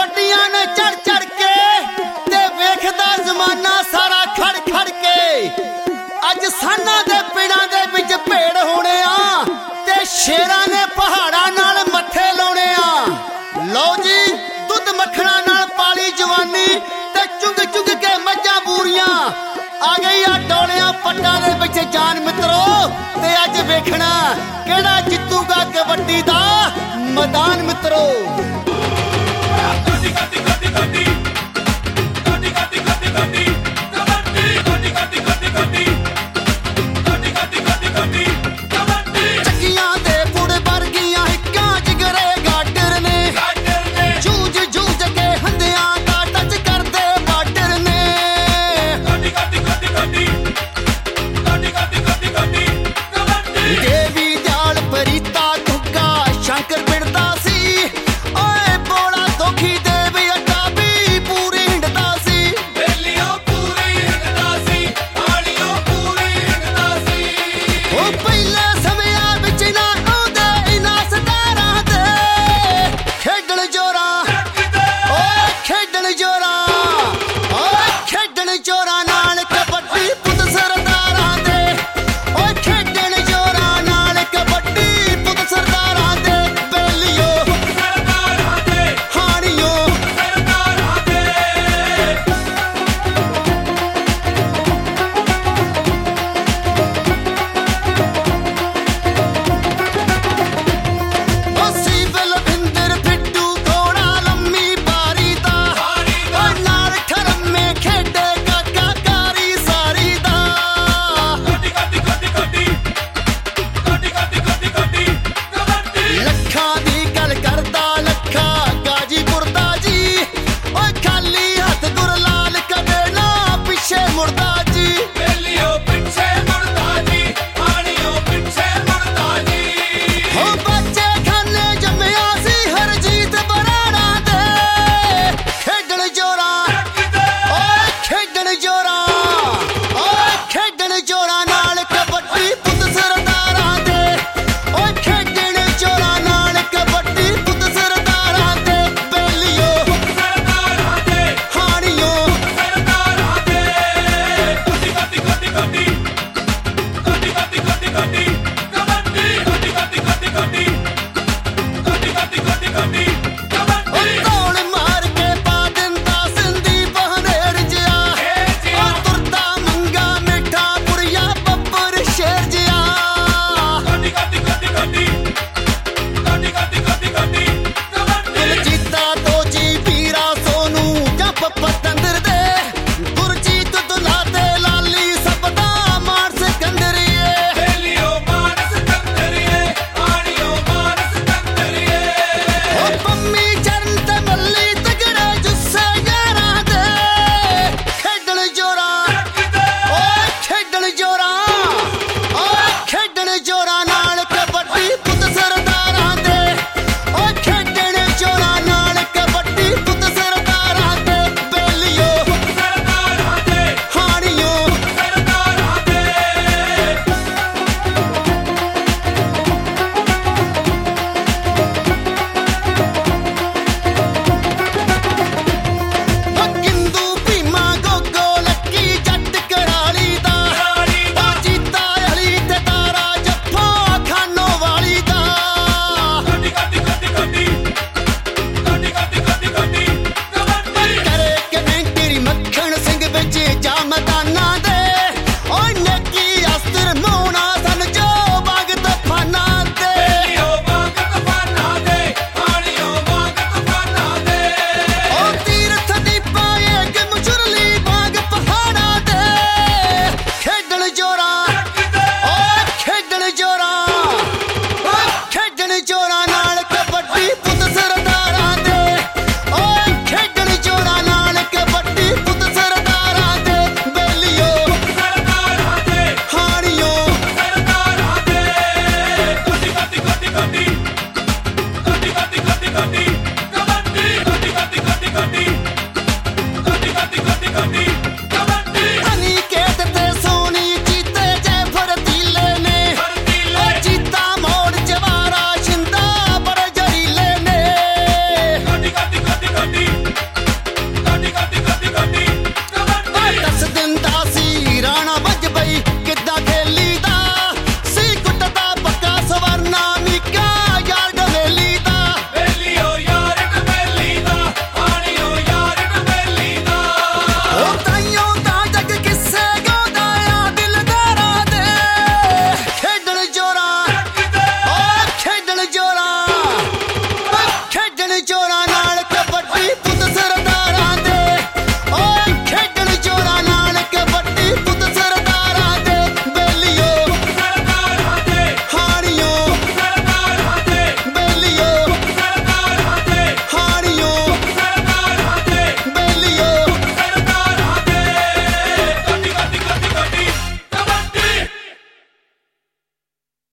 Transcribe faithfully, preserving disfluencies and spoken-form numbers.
कबड्डियां ने चढ़ चढ़ के ते वेखदा जमाना सारा खड़ खड़ के अज साना दे पिंडां दे विच भेड़ होने आ ते शेरां ने पहाड़ां नाल मत्थे लाउणे आ। लो जी दुध मक्खणा नाल पाली जवानी ते चुग चुग के मज्जां बूरियां आ गई आ डोलियां पट्टां दे विच जान मित्रो ते अज वेखना किहड़ा जितूगा कबड्डी दा मैदान मित्रो। ਪਹਿਲੇ ਸਮਿਆਂ ਵਿੱਚ ਨਾ